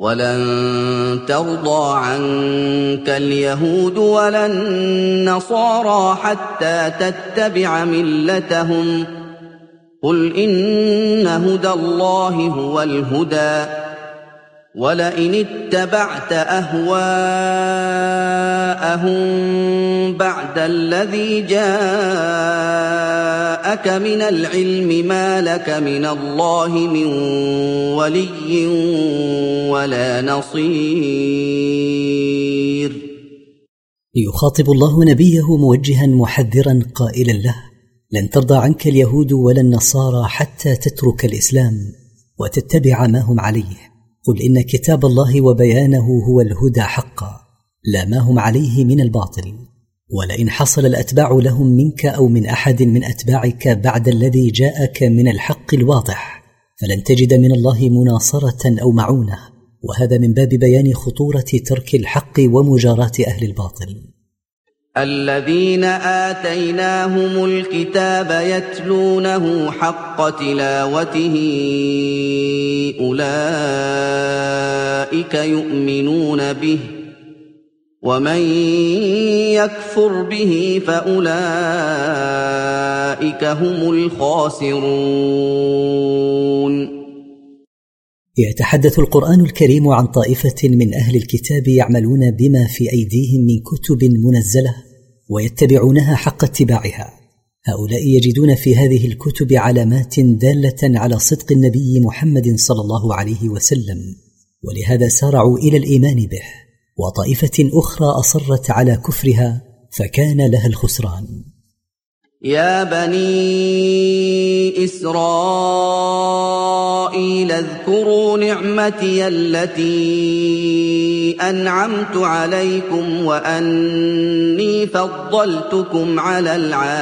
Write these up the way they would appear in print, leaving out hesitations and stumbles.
ولن ترضى عنك اليهود ولا النصارى حتى تتبع ملتهم قل إن هدى الله هو الهدى ولئن اتبعت أهواءهم بعد الذي جاءك من العلم ما لك من الله من ولي ولا نصير. يخاطب الله نبيه موجها محذرا قائلا له: لن ترضى عنك اليهود ولا النصارى حتى تترك الإسلام وتتبع ما هم عليه. قل إن كتاب الله وبيانه هو الهدى حقا لا ما هم عليه من الباطل. ولئن حصل الأتباع لهم منك أو من أحد من أتباعك بعد الذي جاءك من الحق الواضح فلن تجد من الله مناصرة أو معونة، وهذا من باب بيان خطورة ترك الحق ومجاراة أهل الباطل. الذين آتيناهم الكتاب يتلونه حق تلاوته أولئك يؤمنون به ومن يكفر به فأولئك هم الخاسرون. يتحدث القرآن الكريم عن طائفة من أهل الكتاب يعملون بما في أيديهم من كتب منزلة ويتبعونها حق اتباعها. هؤلاء يجدون في هذه الكتب علامات دالة على صدق النبي محمد صلى الله عليه وسلم، ولهذا سارعوا إلى الإيمان به، وطائفة أخرى أصرت على كفرها فكان لها الخسران. يا بني إسرائيل اذكروا نعمتي التي أنعمت عليكم وأني فضلتكم على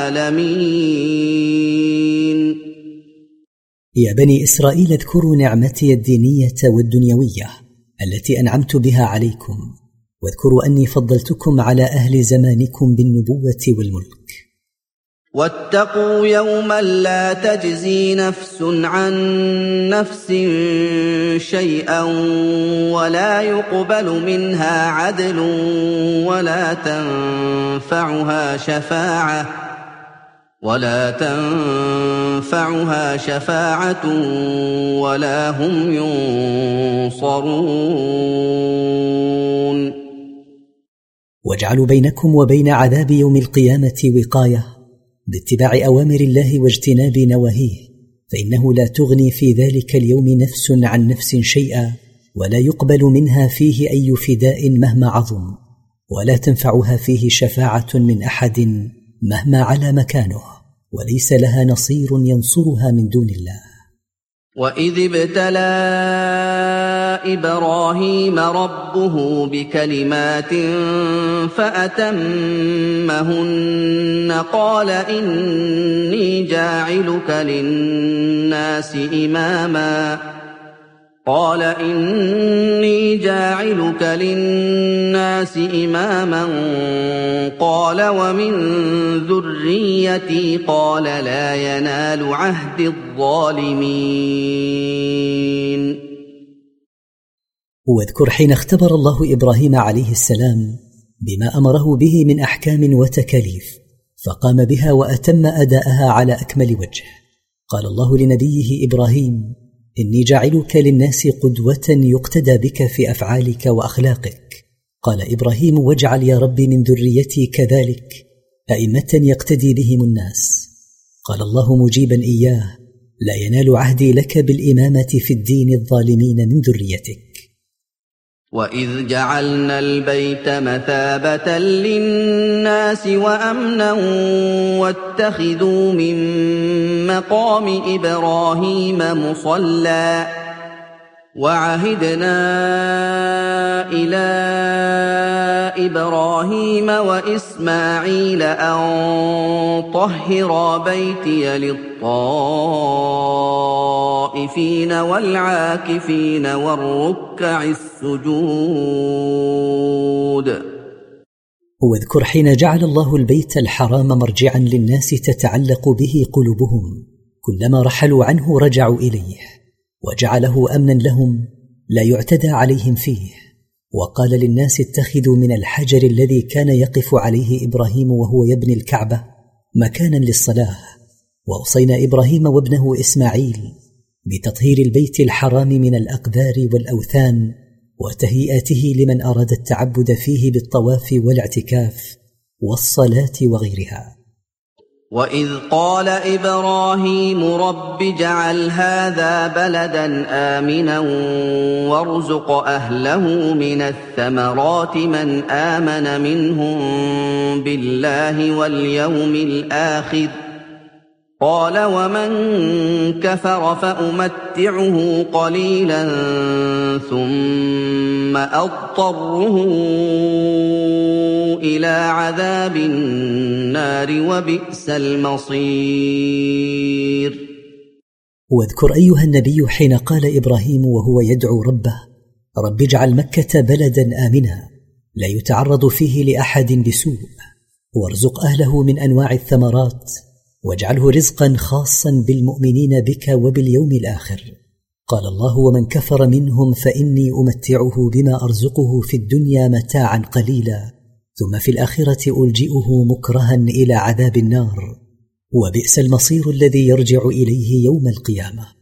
العالمين. يا بني إسرائيل اذكروا نعمتي الدينية والدنيوية التي أنعمت بها عليكم، واذكروا أني فضلتكم على أهل زمانكم بالنبوة والملك. واتقوا يوما لا تجزي نفس عن نفس شيئا ولا يقبل منها عدل ولا تنفعها شفاعة ولا هم ينصرون. واجعلوا بينكم وبين عذاب يوم القيامة وقاية باتباع أوامر الله واجتناب نواهيه، فإنه لا تغني في ذلك اليوم نفس عن نفس شيئا ولا يقبل منها فيه أي فداء مهما عظم، ولا تنفعها فيه شفاعة من أحد مهما على مكانه، وليس لها نصير ينصرها من دون الله. وإذ ابتلى إبراهيم ربه بكلمات فأتمهن قال إني جاعلك للناس إماما قال ومن ذريتي قال لا ينال عهد الظالمين. واذكر حين اختبر الله إبراهيم عليه السلام بما أمره به من أحكام وتكاليف فقام بها وأتم أداءها على أكمل وجه. قال الله لنبيه إبراهيم: إني جاعلك للناس قدوة يقتدى بك في أفعالك وأخلاقك. قال إبراهيم: واجعل يا رب من ذريتي كذلك أئمة يقتدي بهم الناس. قال الله مجيبا إياه: لا ينال عهدي لك بالإمامة في الدين الظالمين من ذريتك. وإذ جعلنا البيت مثابة للناس وأمنا واتخذوا من مقام إبراهيم مصلى وعهدنا إلى إبراهيم وإسماعيل أن طهرا بيتي للطائفين والعاكفين والركع السجود. واذكر حين جعل الله البيت الحرام مرجعا للناس تتعلق به قلوبهم، كلما رحلوا عنه رجعوا إليه، وجعله أمنا لهم لا يعتدى عليهم فيه، وقال للناس اتخذوا من الحجر الذي كان يقف عليه إبراهيم وهو يبني الكعبة مكانا للصلاة. وأوصينا إبراهيم وابنه إسماعيل بتطهير البيت الحرام من الأقدار والأوثان وتهيئته لمن أراد التعبد فيه بالطواف والاعتكاف والصلاة وغيرها. وإذ قال إبراهيم رب اجعل هذا بلدا آمنا وارزق أهله من الثمرات من آمن منهم بالله واليوم الآخر قال ومن كفر فأمتعه قليلا ثم أضطره إلى عذاب النار وبئس المصير. واذكر أيها النبي حين قال إبراهيم وهو يدعو ربه رب اجعل مكة بلدا آمنا لا يتعرض فيه لأحد بسوء وارزق أهله من أنواع الثمرات واجعله رزقا خاصا بالمؤمنين بك وباليوم الآخر. قال الله ومن كفر منهم فإني أمتعه بما أرزقه في الدنيا متاعا قليلا ثم في الآخرة ألجئه مكرها إلى عذاب النار وبئس المصير الذي يرجع إليه يوم القيامة.